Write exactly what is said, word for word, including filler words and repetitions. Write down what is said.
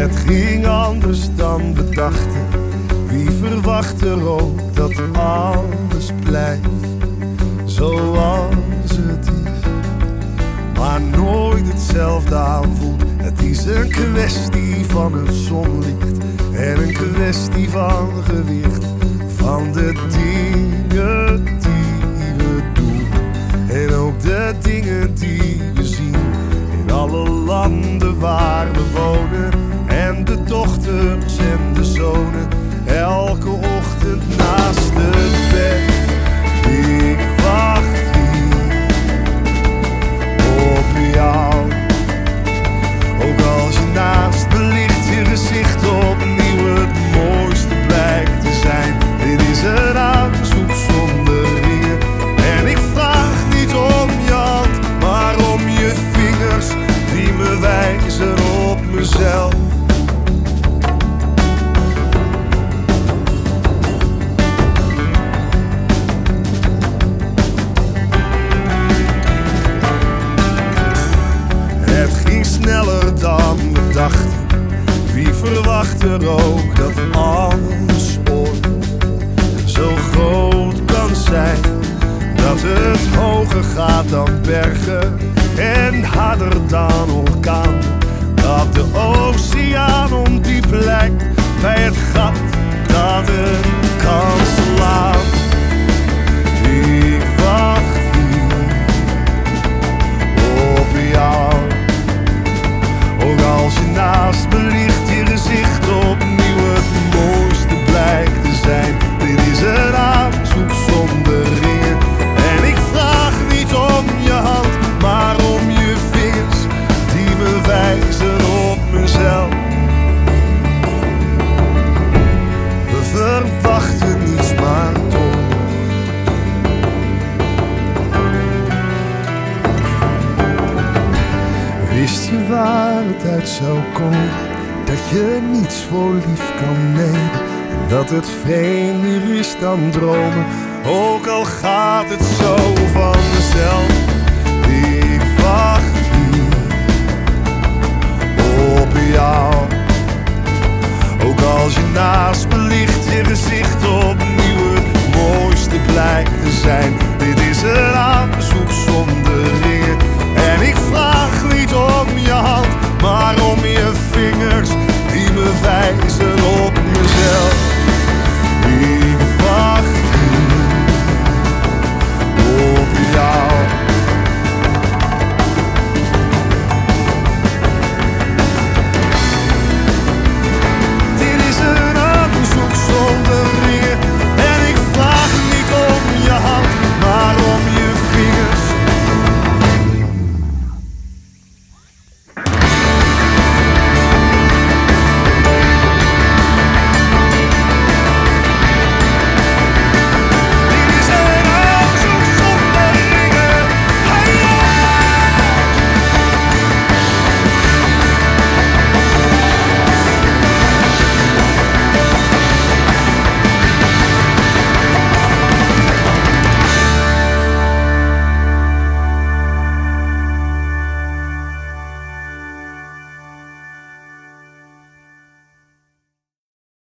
Het ging anders dan we dachten. Wie verwacht er ook dat alles blijft zoals het is, maar nooit hetzelfde aanvoelt. Het is een kwestie van het zonlicht en een kwestie van gewicht, van de dingen die we doen en ook de dingen die we zien in alle landen waar we wonen. En de dochters en de zonen elke ochtend naast het bed. Ik wacht hier op jou. Ook als je naast me ligt, je gezicht opnieuw het mooiste blijkt te zijn. Dit is een aanzoek zonder ringen. En ik vraag niet om je hand, maar om je vingers die me wijzen op mezelf. Sneller dan we dachten. Wie verwacht er ook dat alles ooit zo groot kan zijn, dat het hoger gaat dan bergen en harder dan orkaan, dat de oceaan ondiep lijkt bij het gat dat het kan slaan. Ik wacht hier op jou. Ook als je naast me ligt, je gezicht opnieuw het mooiste blijkt te zijn. Dit is een aanzoek zonder ringen. En ik vraag niet om je hand, maar om je vingers die me wijzen op mezelf. We verwachten niets, maar toch. Wist je waar het uit zou komen? Dat je niets voor lief kan nemen en dat het vreemder is dan dromen, ook al gaat het zo van mezelf. Ik wacht